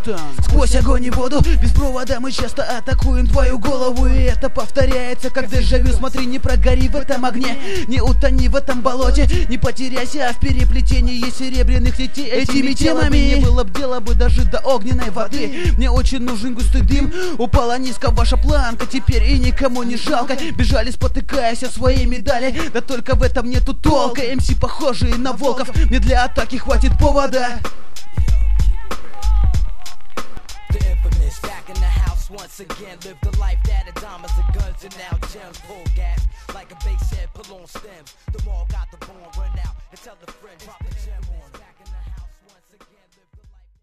Сквозь огонь и воду, без провода мы часто атакуем твою голову. И это повторяется, как дежавю. Смотри, не прогори в этом огне, не утони в этом болоте, не потеряйся в переплетении серебряных нитей. Этими темами не было б дела бы даже до огненной воды. Мне очень нужен густый дым, упала низко ваша планка, теперь и никому не жалко. Бежали, спотыкаясь о своей медали, да только в этом нету толка. МС похожие на волков, мне для атаки хватит повода. Once again, live the life that of diamonds and guns and now gems. Full gas, like a bass head, pull on stems. The mall got the bone, run out and tell the friend, drop the gem on.